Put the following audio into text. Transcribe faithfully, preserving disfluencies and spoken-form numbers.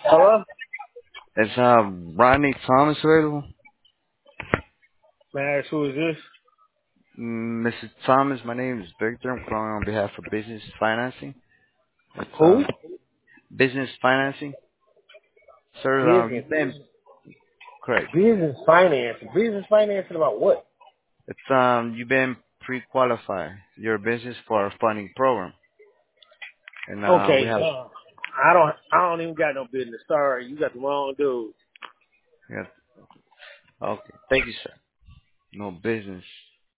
Hello? Is uh Rodney Thomas available? May I ask who is this? Mm, missus Thomas, my name is Victor. I'm calling on behalf of Business Financing. It's Who? um Business Financing. Sir, um Business. you've been correct. Business finance. Business financing about what? It's um you've been pre-qualified your business for our funding program, and uh we Okay, have uh, I don't I don't even got no business. Sorry, you got the wrong dude. we have okay. Thank you, sir. No business.